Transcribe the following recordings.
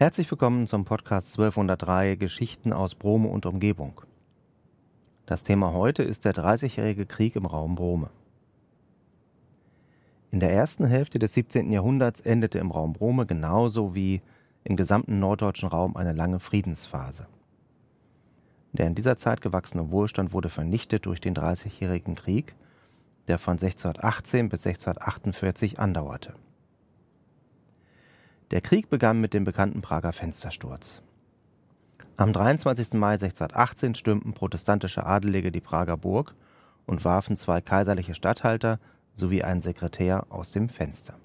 Herzlich willkommen zum Podcast 1203 Geschichten aus Brome und Umgebung. Das Thema heute ist der Dreißigjährige Krieg im Raum Brome. In der ersten Hälfte des 17. Jahrhunderts endete im Raum Brome genauso wie im gesamten norddeutschen Raum eine lange Friedensphase. Der in dieser Zeit gewachsene Wohlstand wurde vernichtet durch den Dreißigjährigen Krieg, der von 1618 bis 1648 andauerte. Der Krieg begann mit dem bekannten Prager Fenstersturz. Am 23. Mai 1618 stürmten protestantische Adelige die Prager Burg und warfen zwei kaiserliche Statthalter sowie einen Sekretär aus dem Fenster.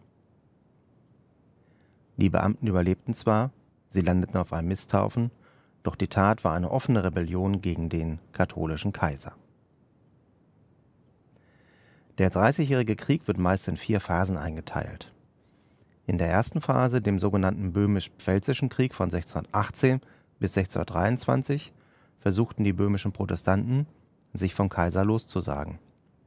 Die Beamten überlebten zwar, sie landeten auf einem Misthaufen, doch die Tat war eine offene Rebellion gegen den katholischen Kaiser. Der Dreißigjährige Krieg wird meist in 4 Phasen eingeteilt. In der ersten Phase, dem sogenannten Böhmisch-Pfälzischen Krieg von 1618 bis 1623, versuchten die böhmischen Protestanten, sich vom Kaiser loszusagen.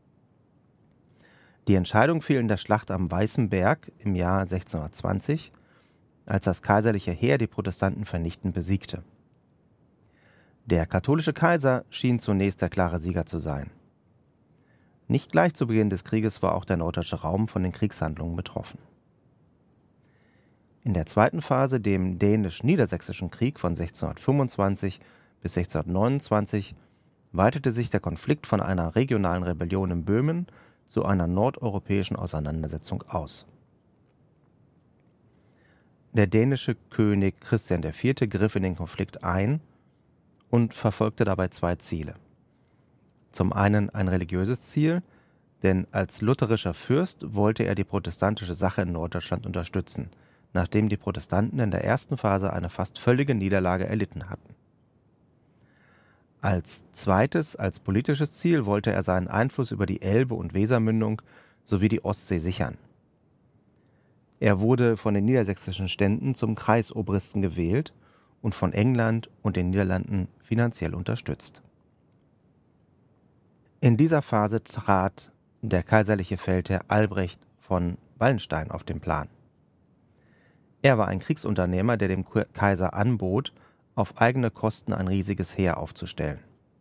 Die Entscheidung fiel in der Schlacht am Weißen Berg im Jahr 1620, als das kaiserliche Heer die Protestanten vernichtend besiegte. Der katholische Kaiser schien zunächst der klare Sieger zu sein. Nicht gleich zu Beginn des Krieges war auch der norddeutsche Raum von den Kriegshandlungen betroffen. In der zweiten Phase, dem Dänisch-Niedersächsischen Krieg von 1625 bis 1629, weitete sich der Konflikt von einer regionalen Rebellion in Böhmen zu einer nordeuropäischen Auseinandersetzung aus. Der dänische König Christian IV. Griff in den Konflikt ein und verfolgte dabei 2 Ziele. Zum einen ein religiöses Ziel, denn als lutherischer Fürst wollte er die protestantische Sache in Norddeutschland unterstützen, nachdem die Protestanten in der ersten Phase eine fast völlige Niederlage erlitten hatten. Als zweites, als politisches Ziel, wollte er seinen Einfluss über die Elbe- und Wesermündung sowie die Ostsee sichern. Er wurde von den niedersächsischen Ständen zum Kreisobristen gewählt und von England und den Niederlanden finanziell unterstützt. In dieser Phase trat der kaiserliche Feldherr Albrecht von Wallenstein auf den Plan. Er war ein Kriegsunternehmer, der dem Kaiser anbot, auf eigene Kosten ein riesiges Heer aufzustellen.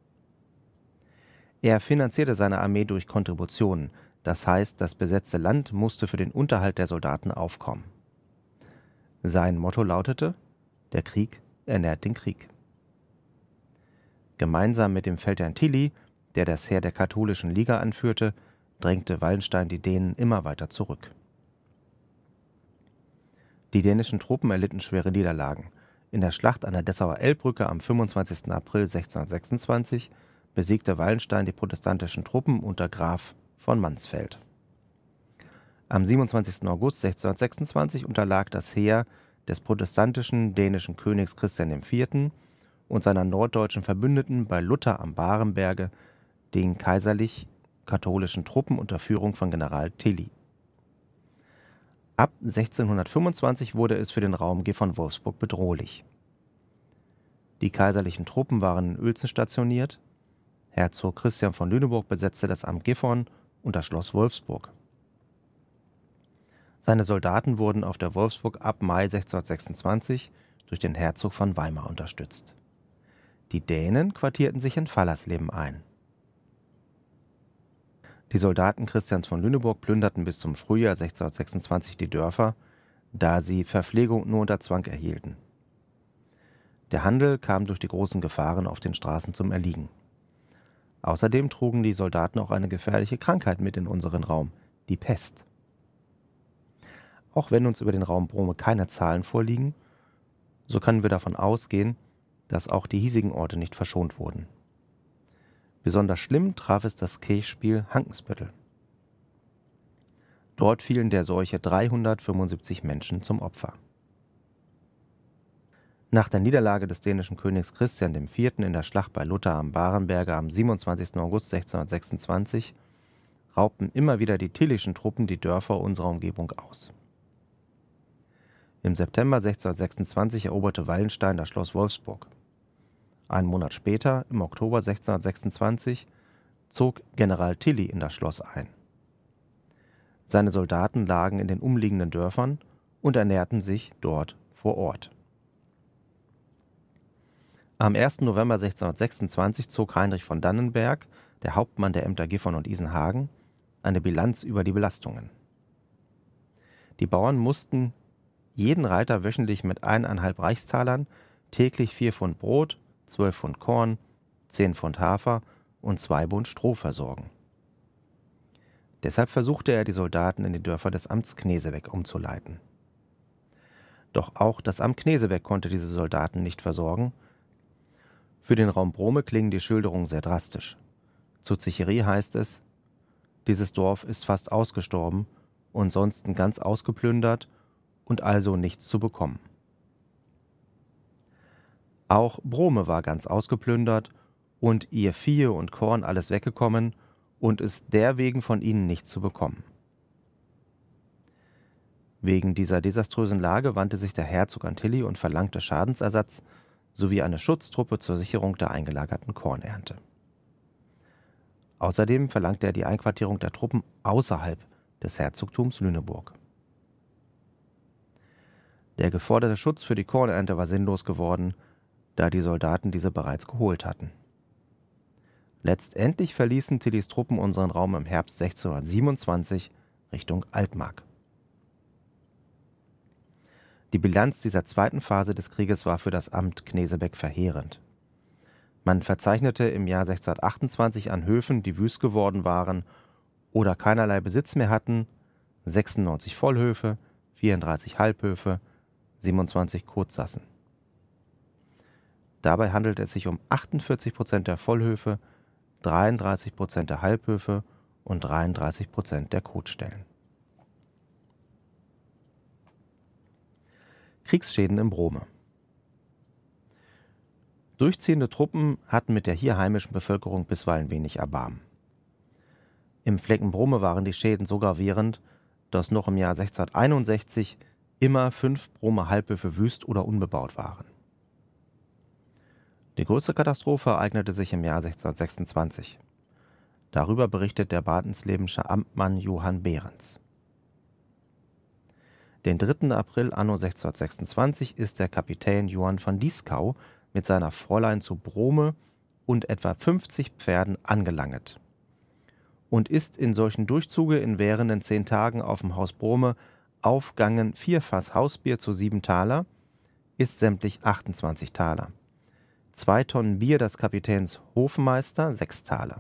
Er finanzierte seine Armee durch Kontributionen, das heißt, das besetzte Land musste für den Unterhalt der Soldaten aufkommen. Sein Motto lautete: Der Krieg ernährt den Krieg. Gemeinsam mit dem Feldherrn Tilly, der das Heer der katholischen Liga anführte, drängte Wallenstein die Dänen immer weiter zurück. Die dänischen Truppen erlitten schwere Niederlagen. In der Schlacht an der Dessauer Elbbrücke am 25. April 1626 besiegte Wallenstein die protestantischen Truppen unter Graf von Mansfeld. Am 27. August 1626 unterlag das Heer des protestantischen dänischen Königs Christian IV. Und seiner norddeutschen Verbündeten bei Lutter am Barenberge den kaiserlich-katholischen Truppen unter Führung von General Tilly. Ab 1625 wurde es für den Raum Gifhorn Wolfsburg bedrohlich. Die kaiserlichen Truppen waren in Uelzen stationiert. Herzog Christian von Lüneburg besetzte das Amt Gifhorn und das Schloss Wolfsburg. Seine Soldaten wurden auf der Wolfsburg ab Mai 1626 durch den Herzog von Weimar unterstützt. Die Dänen quartierten sich in Fallersleben ein. Die Soldaten Christians von Lüneburg plünderten bis zum Frühjahr 1626 die Dörfer, da sie Verpflegung nur unter Zwang erhielten. Der Handel kam durch die großen Gefahren auf den Straßen zum Erliegen. Außerdem trugen die Soldaten auch eine gefährliche Krankheit mit in unseren Raum, die Pest. Auch wenn uns über den Raum Brome keine Zahlen vorliegen, so können wir davon ausgehen, dass auch die hiesigen Orte nicht verschont wurden. Besonders schlimm traf es das Kirchspiel Hankensbüttel. Dort fielen der Seuche 375 Menschen zum Opfer. Nach der Niederlage des dänischen Königs Christian IV. In der Schlacht bei Lutter am Barenberge am 27. August 1626 raubten immer wieder die tillischen Truppen die Dörfer unserer Umgebung aus. Im September 1626 eroberte Wallenstein das Schloss Wolfsburg. Einen Monat später, im Oktober 1626, zog General Tilly in das Schloss ein. Seine Soldaten lagen in den umliegenden Dörfern und ernährten sich dort vor Ort. Am 1. November 1626 zog Heinrich von Dannenberg, der Hauptmann der Ämter Gifhorn und Isenhagen, eine Bilanz über die Belastungen. Die Bauern mussten jeden Reiter wöchentlich mit 1,5 Reichstalern täglich 4 Pfund Brot, 12 Pfund Korn, 10 Pfund Hafer und 2 Bund Stroh versorgen. Deshalb versuchte er, die Soldaten in die Dörfer des Amts Knesebeck umzuleiten. Doch auch das Amt Knesebeck konnte diese Soldaten nicht versorgen. Für den Raum Brome klingen die Schilderungen sehr drastisch. Zu Zichery heißt es: Dieses Dorf ist fast ausgestorben und sonst ganz ausgeplündert und also nichts zu bekommen. Auch Brome war ganz ausgeplündert und ihr Viehe und Korn alles weggekommen und ist derwegen von ihnen nichts zu bekommen. Wegen dieser desaströsen Lage wandte sich der Herzog an Tilly und verlangte Schadensersatz sowie eine Schutztruppe zur Sicherung der eingelagerten Kornernte. Außerdem verlangte er die Einquartierung der Truppen außerhalb des Herzogtums Lüneburg. Der geforderte Schutz für die Kornernte war sinnlos geworden, da die Soldaten diese bereits geholt hatten. Letztendlich verließen Tillys Truppen unseren Raum im Herbst 1627 Richtung Altmark. Die Bilanz dieser zweiten Phase des Krieges war für das Amt Knesebeck verheerend. Man verzeichnete im Jahr 1628 an Höfen, die wüst geworden waren oder keinerlei Besitz mehr hatten, 96 Vollhöfe, 34 Halbhöfe, 27 Kurzsassen. Dabei handelte es sich um 48% der Vollhöfe, 33% der Halbhöfe und 33% der Kotstellen. Kriegsschäden im Brome. Durchziehende Truppen hatten mit der hier heimischen Bevölkerung bisweilen wenig Erbarmen. Im Flecken Brome waren die Schäden so gravierend, dass noch im Jahr 1661 immer 5 Bromer Halbhöfe wüst oder unbebaut waren. Die größte Katastrophe ereignete sich im Jahr 1626. Darüber berichtet der badenslebensche Amtmann Johann Behrens. Den 3. April anno 1626 ist der Kapitän Johann von Dieskau mit seiner Fräulein zu Brome und etwa 50 Pferden angelanget und ist in solchen Durchzuge in währenden 10 Tagen auf dem Haus Brome aufgangen 4 Fass Hausbier zu 7 Taler, ist sämtlich 28 Taler. 2 Tonnen Bier des Kapitäns Hofmeister 6 Taler.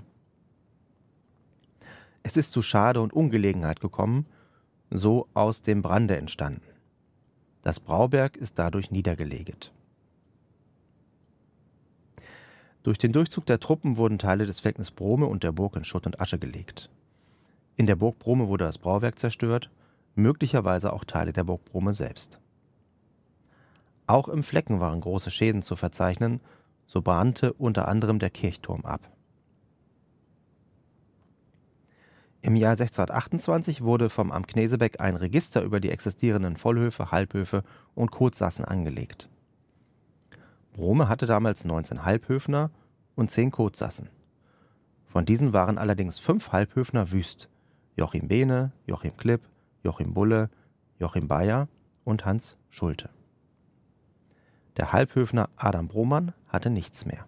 Es ist zu Schade und Ungelegenheit gekommen, so aus dem Brande entstanden. Das Brauberg ist dadurch niedergeleget. Durch den Durchzug der Truppen wurden Teile des Fleckens Brome und der Burg in Schutt und Asche gelegt. In der Burg Brome wurde das Brauwerk zerstört, möglicherweise auch Teile der Burg Brome selbst. Auch im Flecken waren große Schäden zu verzeichnen, so brannte unter anderem der Kirchturm ab. Im Jahr 1628 wurde vom Amt Knesebeck ein Register über die existierenden Vollhöfe, Halbhöfe und Kurzsassen angelegt. Brome hatte damals 19 Halbhöfner und 10 Kurzsassen. Von diesen waren allerdings 5 Halbhöfner wüst: Joachim Behne, Joachim Klipp, Joachim Bulle, Joachim Bayer und Hans Schulte. Der Halbhöfner Adam Bromann hatte nichts mehr.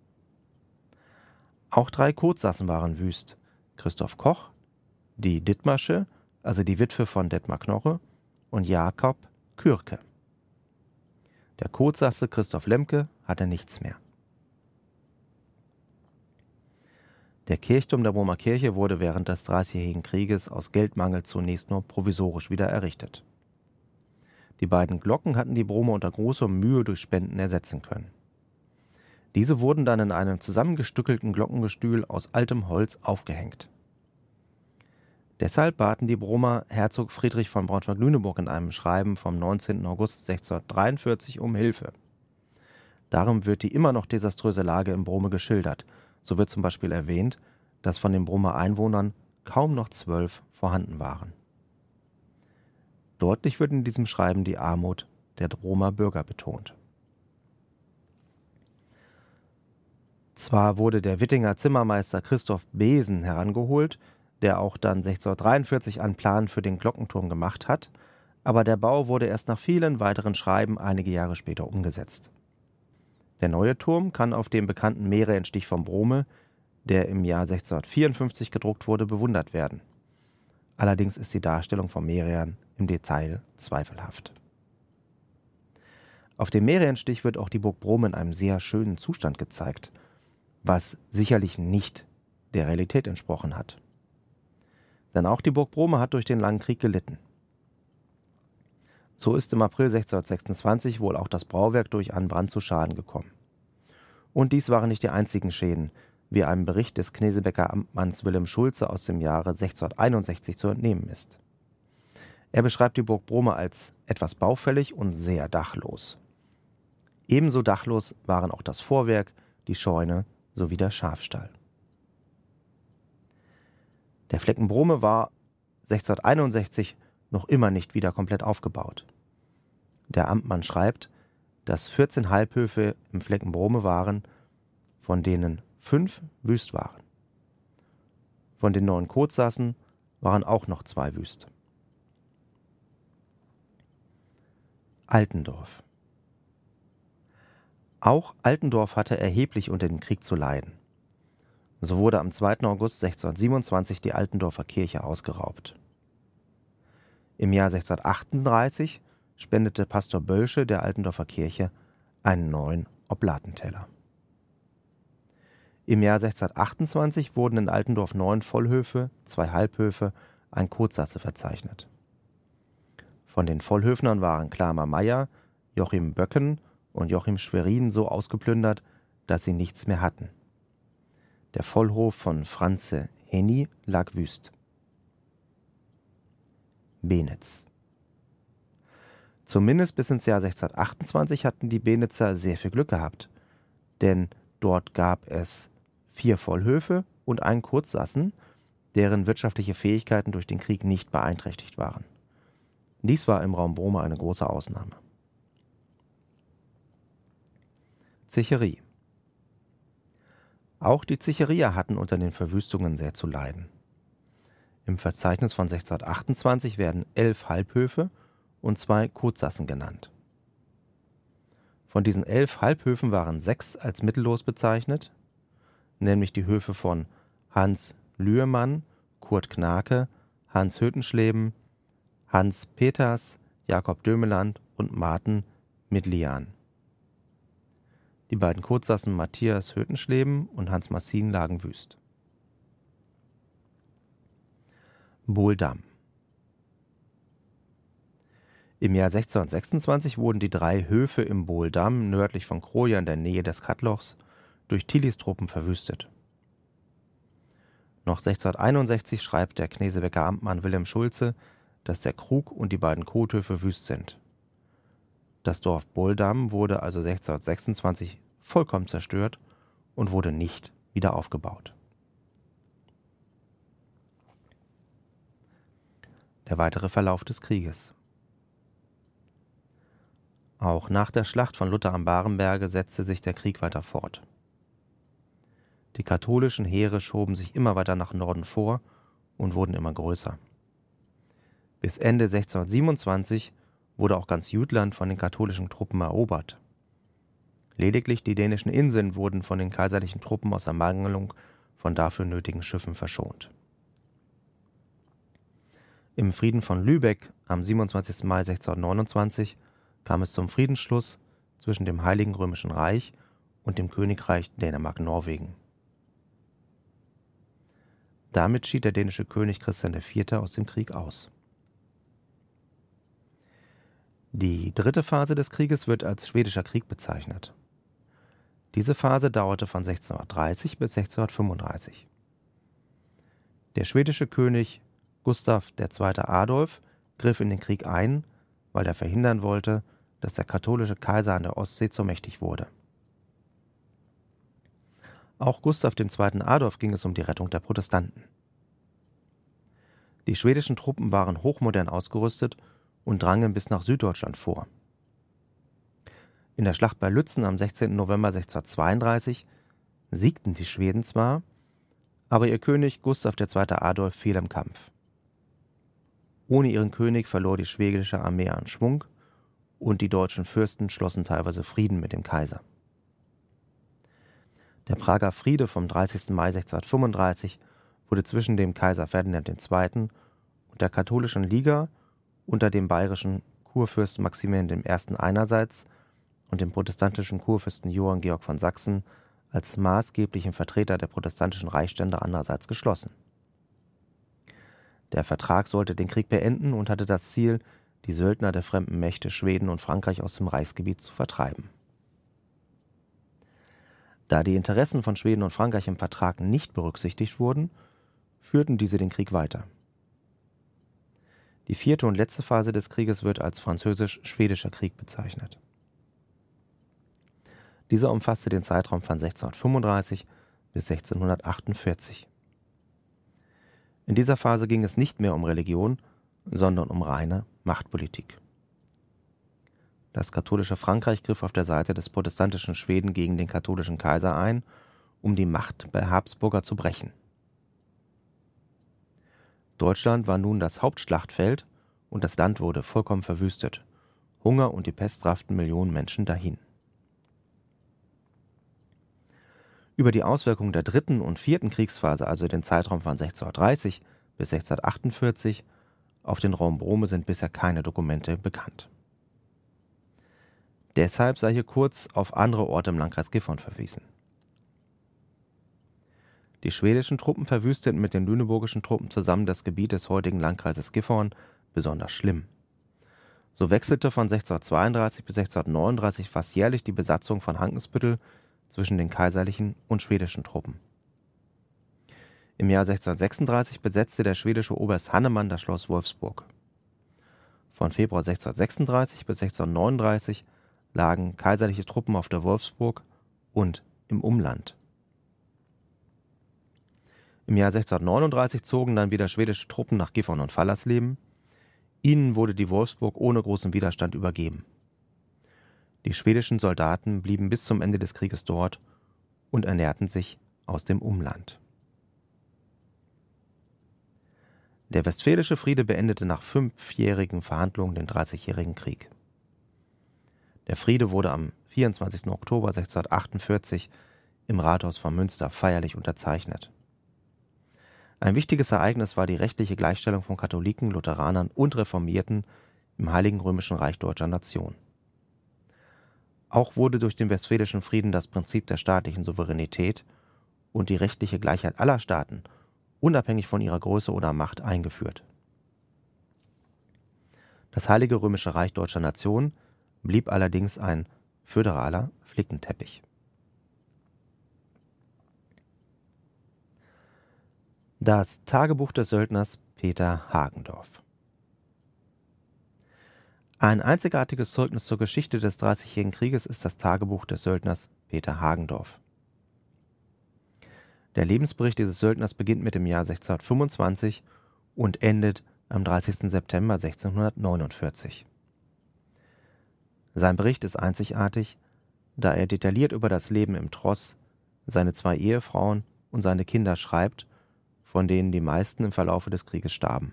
Auch 3 Kurzsassen waren wüst: Christoph Koch, die Dithmarsche, also die Witwe von Detmar Knorre, und Jakob Kürke. Der Kurzsasse Christoph Lemke hatte nichts mehr. Der Kirchturm der Bromer Kirche wurde während des Dreißigjährigen Krieges aus Geldmangel zunächst nur provisorisch wieder errichtet. Die beiden Glocken hatten die Bromer unter großer Mühe durch Spenden ersetzen können. Diese wurden dann in einem zusammengestückelten Glockengestühl aus altem Holz aufgehängt. Deshalb baten die Bromer Herzog Friedrich von Braunschweig-Lüneburg in einem Schreiben vom 19. August 1643 um Hilfe. Darum wird die immer noch desaströse Lage in Brome geschildert. So wird zum Beispiel erwähnt, dass von den Bromer Einwohnern kaum noch 12 vorhanden waren. Deutlich wird in diesem Schreiben die Armut der Bromer Bürger betont. Zwar wurde der Wittinger Zimmermeister Christoph Besen herangeholt, der auch dann 1643 einen Plan für den Glockenturm gemacht hat, aber der Bau wurde erst nach vielen weiteren Schreiben einige Jahre später umgesetzt. Der neue Turm kann auf dem bekannten Merienstich von Brome, der im Jahr 1654 gedruckt wurde, bewundert werden. Allerdings ist die Darstellung von Merian im Detail zweifelhaft. Auf dem Merienstich wird auch die Burg Brome in einem sehr schönen Zustand gezeigt, was sicherlich nicht der Realität entsprochen hat. Denn auch die Burg Brome hat durch den langen Krieg gelitten. So ist im April 1626 wohl auch das Brauwerk durch einen Brand zu Schaden gekommen. Und dies waren nicht die einzigen Schäden, wie einem Bericht des Knesebecker Amtmanns Wilhelm Schulze aus dem Jahre 1661 zu entnehmen ist. Er beschreibt die Burg Brome als etwas baufällig und sehr dachlos. Ebenso dachlos waren auch das Vorwerk, die Scheune sowie der Schafstall. Der Flecken Brome war 1661 noch immer nicht wieder komplett aufgebaut. Der Amtmann schreibt, dass 14 Halbhöfe im Flecken Brome waren, von denen 5 wüst waren. Von den 9 Kotsassen waren auch noch 2 wüst. Altendorf. Auch Altendorf hatte erheblich unter dem Krieg zu leiden. So wurde am 2. August 1627 die Altendorfer Kirche ausgeraubt. Im Jahr 1638 spendete Pastor Bölsche der Altendorfer Kirche einen neuen Oblatenteller. Im Jahr 1628 wurden in Altendorf 9 Vollhöfe, 2 Halbhöfe, ein Kotsasse verzeichnet. Von den Vollhöfnern waren Klamer Meyer, Joachim Böcken und Joachim Schwerin so ausgeplündert, dass sie nichts mehr hatten. Der Vollhof von Franze Henny lag wüst. Benitz. Zumindest bis ins Jahr 1628 hatten die Benitzer sehr viel Glück gehabt, denn dort gab es 4 Vollhöfe und einen Kurzsassen, deren wirtschaftliche Fähigkeiten durch den Krieg nicht beeinträchtigt waren. Dies war im Raum Brome eine große Ausnahme. Zecherie. Auch die Zecherier hatten unter den Verwüstungen sehr zu leiden. Im Verzeichnis von 1628 werden 11 Halbhöfe und 2 Kotsassen genannt. Von diesen 11 Halbhöfen waren 6 als mittellos bezeichnet, nämlich die Höfe von Hans Lührmann, Kurt Knake, Hans Hötenschleben, Hans Peters, Jakob Dömeland und Martin Midlian. Die beiden Kotsassen Matthias Hötenschleben und Hans Massin lagen wüst. Bohldamm. Im Jahr 1626 wurden die 3 Höfe im Bohldamm nördlich von Kroja in der Nähe des Kattlochs durch Tillys Truppen verwüstet. Noch 1661 schreibt der Knesebecker Amtmann Wilhelm Schulze, dass der Krug und die beiden Kothöfe wüst sind. Das Dorf Bohldamm wurde also 1626 vollkommen zerstört und wurde nicht wieder aufgebaut. Der weitere Verlauf des Krieges. Auch nach der Schlacht von Lutter am Barenberge setzte sich der Krieg weiter fort. Die katholischen Heere schoben sich immer weiter nach Norden vor und wurden immer größer. Bis Ende 1627 wurde auch ganz Jütland von den katholischen Truppen erobert. Lediglich die dänischen Inseln wurden von den kaiserlichen Truppen aus Ermangelung von dafür nötigen Schiffen verschont. Im Frieden von Lübeck am 27. Mai 1629 kam es zum Friedensschluss zwischen dem Heiligen Römischen Reich und dem Königreich Dänemark-Norwegen. Damit schied der dänische König Christian IV. Aus dem Krieg aus. Die dritte Phase des Krieges wird als Schwedischer Krieg bezeichnet. Diese Phase dauerte von 1630 bis 1635. Der schwedische König Gustav II. Adolf griff in den Krieg ein, weil er verhindern wollte, dass der katholische Kaiser an der Ostsee zu mächtig wurde. Auch Gustav II. Adolf ging es um die Rettung der Protestanten. Die schwedischen Truppen waren hochmodern ausgerüstet und drangen bis nach Süddeutschland vor. In der Schlacht bei Lützen am 16. November 1632 siegten die Schweden zwar, aber ihr König Gustav II. Adolf fiel im Kampf. Ohne ihren König verlor die schwedische Armee an Schwung und die deutschen Fürsten schlossen teilweise Frieden mit dem Kaiser. Der Prager Friede vom 30. Mai 1635 wurde zwischen dem Kaiser Ferdinand II. Und der Katholischen Liga unter dem bayerischen Kurfürsten Maximilian I. einerseits und dem protestantischen Kurfürsten Johann Georg von Sachsen als maßgeblichen Vertreter der protestantischen Reichsstände andererseits geschlossen. Der Vertrag sollte den Krieg beenden und hatte das Ziel, die Söldner der fremden Mächte Schweden und Frankreich aus dem Reichsgebiet zu vertreiben. Da die Interessen von Schweden und Frankreich im Vertrag nicht berücksichtigt wurden, führten diese den Krieg weiter. Die vierte und letzte Phase des Krieges wird als Französisch-Schwedischer Krieg bezeichnet. Dieser umfasste den Zeitraum von 1635 bis 1648. In dieser Phase ging es nicht mehr um Religion, sondern um reine Machtpolitik. Das katholische Frankreich griff auf der Seite des protestantischen Schweden gegen den katholischen Kaiser ein, um die Macht der Habsburger zu brechen. Deutschland war nun das Hauptschlachtfeld und das Land wurde vollkommen verwüstet. Hunger und die Pest rafften Millionen Menschen dahin. Über die Auswirkungen der dritten und vierten Kriegsphase, also den Zeitraum von 1630 bis 1648, auf den Raum Brome sind bisher keine Dokumente bekannt. Deshalb sei hier kurz auf andere Orte im Landkreis Gifhorn verwiesen. Die schwedischen Truppen verwüsteten mit den lüneburgischen Truppen zusammen das Gebiet des heutigen Landkreises Gifhorn besonders schlimm. So wechselte von 1632 bis 1639 fast jährlich die Besatzung von Hankensbüttel zwischen den kaiserlichen und schwedischen Truppen. Im Jahr 1636 besetzte der schwedische Oberst Hannemann das Schloss Wolfsburg. Von Februar 1636 bis 1639 lagen kaiserliche Truppen auf der Wolfsburg und im Umland. Im Jahr 1639 zogen dann wieder schwedische Truppen nach Gifhorn und Fallersleben. Ihnen wurde die Wolfsburg ohne großen Widerstand übergeben. Die schwedischen Soldaten blieben bis zum Ende des Krieges dort und ernährten sich aus dem Umland. Der Westfälische Friede beendete nach 5-jährigen Verhandlungen den Dreißigjährigen Krieg. Der Friede wurde am 24. Oktober 1648 im Rathaus von Münster feierlich unterzeichnet. Ein wichtiges Ereignis war die rechtliche Gleichstellung von Katholiken, Lutheranern und Reformierten im Heiligen Römischen Reich Deutscher Nation. Auch wurde durch den Westfälischen Frieden das Prinzip der staatlichen Souveränität und die rechtliche Gleichheit aller Staaten, unabhängig von ihrer Größe oder Macht, eingeführt. Das Heilige Römische Reich Deutscher Nation blieb allerdings ein föderaler Flickenteppich. Das Tagebuch des Söldners Peter Hagendorf. Ein einzigartiges Zeugnis zur Geschichte des Dreißigjährigen Krieges ist das Tagebuch des Söldners Peter Hagendorf. Der Lebensbericht dieses Söldners beginnt mit dem Jahr 1625 und endet am 30. September 1649. Sein Bericht ist einzigartig, da er detailliert über das Leben im Tross, seine 2 Ehefrauen und seine Kinder schreibt, von denen die meisten im Verlaufe des Krieges starben.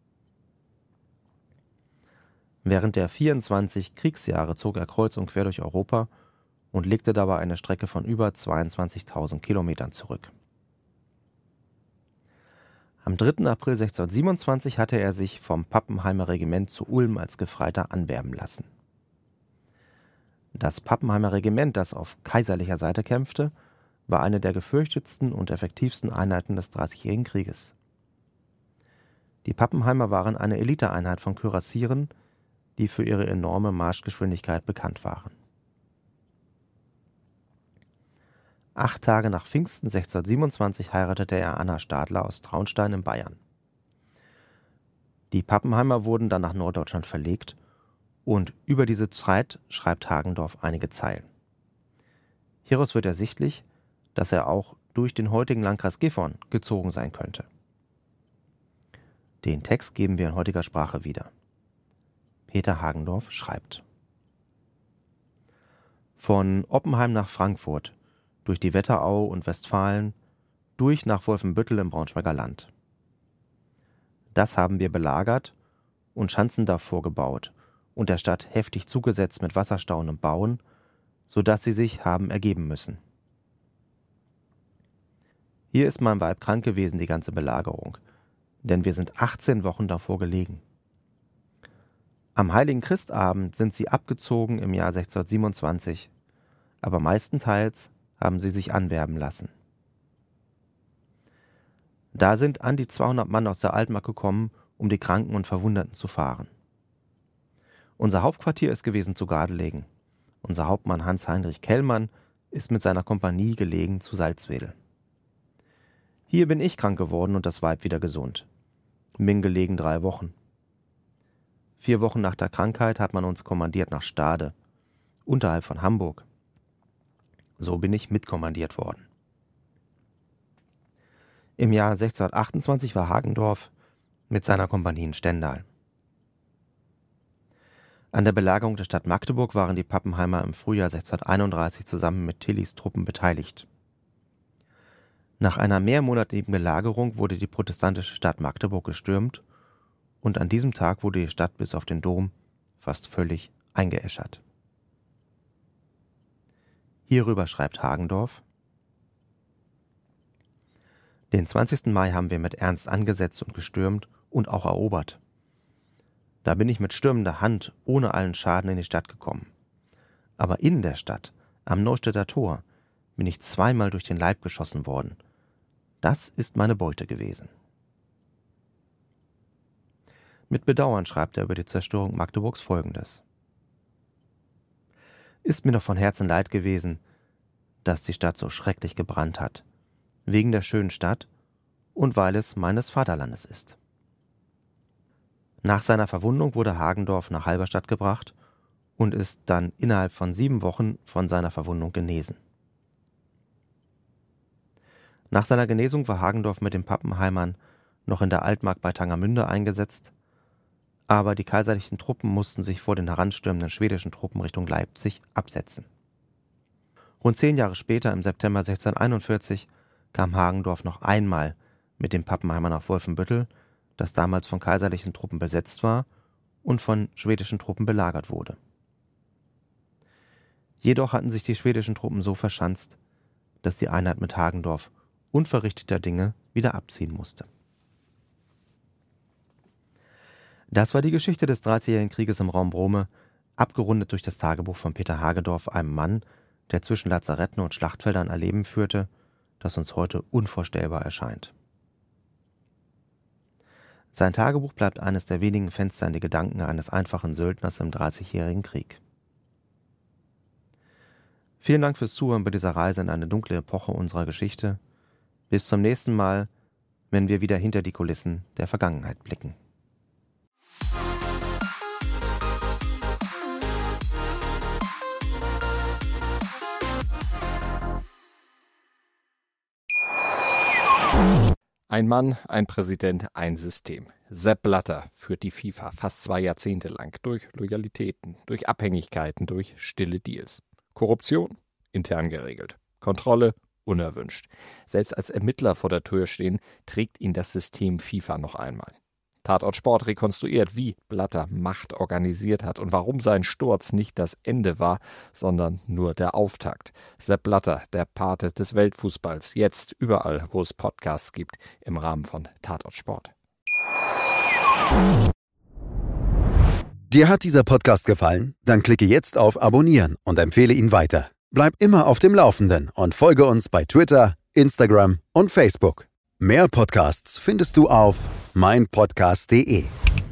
Während der 24 Kriegsjahre zog er kreuz und quer durch Europa und legte dabei eine Strecke von über 22.000 Kilometern zurück. Am 3. April 1627 hatte er sich vom Pappenheimer Regiment zu Ulm als Gefreiter anwerben lassen. Das Pappenheimer Regiment, das auf kaiserlicher Seite kämpfte, war eine der gefürchtetsten und effektivsten Einheiten des Dreißigjährigen Krieges. Die Pappenheimer waren eine Eliteeinheit von Kürassieren, die für ihre enorme Marschgeschwindigkeit bekannt waren. 8 Tage nach Pfingsten 1627 heiratete er Anna Stadler aus Traunstein in Bayern. Die Pappenheimer wurden dann nach Norddeutschland verlegt und über diese Zeit schreibt Hagendorf einige Zeilen. Hieraus wird ersichtlich, dass er auch durch den heutigen Landkreis Gifhorn gezogen sein könnte. Den Text geben wir in heutiger Sprache wieder. Peter Hagendorf schreibt: Von Oppenheim nach Frankfurt, durch die Wetterau und Westfalen, durch nach Wolfenbüttel im Braunschweiger Land. Das haben wir belagert und Schanzen davor gebaut und der Stadt heftig zugesetzt mit Wasserstauen und Bauen, so dass sie sich haben ergeben müssen. Hier ist mein Weib krank gewesen, die ganze Belagerung, denn wir sind 18 Wochen davor gelegen. Am Heiligen Christabend sind sie abgezogen im Jahr 1627, aber meistenteils haben sie sich anwerben lassen. Da sind an die 200 Mann aus der Altmark gekommen, um die Kranken und Verwundeten zu fahren. Unser Hauptquartier ist gewesen zu Gardelegen. Unser Hauptmann Hans-Heinrich Kellmann ist mit seiner Kompanie gelegen zu Salzwedel. Hier bin ich krank geworden und das Weib wieder gesund. Bin gelegen 3 Wochen. 4 Wochen nach der Krankheit hat man uns kommandiert nach Stade, unterhalb von Hamburg. So bin ich mitkommandiert worden. Im Jahr 1628 war Hagendorf mit seiner Kompanie in Stendal. An der Belagerung der Stadt Magdeburg waren die Pappenheimer im Frühjahr 1631 zusammen mit Tillys Truppen beteiligt. Nach einer mehrmonatigen Belagerung wurde die protestantische Stadt Magdeburg gestürmt und an diesem Tag wurde die Stadt bis auf den Dom fast völlig eingeäschert. Hierüber schreibt Hagendorf: Den 20. Mai haben wir mit Ernst angesetzt und gestürmt und auch erobert. Da bin ich mit stürmender Hand ohne allen Schaden in die Stadt gekommen. Aber in der Stadt, am Neustädter Tor, bin ich 2-mal durch den Leib geschossen worden. Das ist meine Beute gewesen. Mit Bedauern schreibt er über die Zerstörung Magdeburgs Folgendes: Ist mir doch von Herzen leid gewesen, dass die Stadt so schrecklich gebrannt hat, wegen der schönen Stadt und weil es meines Vaterlandes ist. Nach seiner Verwundung wurde Hagendorf nach Halberstadt gebracht und ist dann innerhalb von 7 Wochen von seiner Verwundung genesen. Nach seiner Genesung war Hagendorf mit den Pappenheimern noch in der Altmark bei Tangermünde eingesetzt, aber die kaiserlichen Truppen mussten sich vor den heranstürmenden schwedischen Truppen Richtung Leipzig absetzen. Rund 10 Jahre später, im September 1641, kam Hagendorf noch einmal mit den Pappenheimern nach Wolfenbüttel, das damals von kaiserlichen Truppen besetzt war und von schwedischen Truppen belagert wurde. Jedoch hatten sich die schwedischen Truppen so verschanzt, dass die Einheit mit Hagendorf unverrichteter Dinge wieder abziehen musste. Das war die Geschichte des 30-jährigen Krieges im Raum Brome, abgerundet durch das Tagebuch von Peter Hagedorf, einem Mann, der zwischen Lazaretten und Schlachtfeldern ein Leben führte, das uns heute unvorstellbar erscheint. Sein Tagebuch bleibt eines der wenigen Fenster in die Gedanken eines einfachen Söldners im 30-jährigen Krieg. Vielen Dank fürs Zuhören bei dieser Reise in eine dunkle Epoche unserer Geschichte. Bis zum nächsten Mal, wenn wir wieder hinter die Kulissen der Vergangenheit blicken. Ein Mann, ein Präsident, ein System. Sepp Blatter führt die FIFA fast 2 Jahrzehnte lang durch Loyalitäten, durch Abhängigkeiten, durch stille Deals. Korruption? Intern geregelt. Kontrolle? Unerwünscht. Selbst als Ermittler vor der Tür stehen, trägt ihn das System FIFA noch einmal. Tatort Sport rekonstruiert, wie Blatter Macht organisiert hat und warum sein Sturz nicht das Ende war, sondern nur der Auftakt. Sepp Blatter, der Pate des Weltfußballs, jetzt überall, wo es Podcasts gibt, im Rahmen von Tatort Sport. Dir hat dieser Podcast gefallen? Dann klicke jetzt auf Abonnieren und empfehle ihn weiter. Bleib immer auf dem Laufenden und folge uns bei Twitter, Instagram und Facebook. Mehr Podcasts findest du auf meinpodcast.de.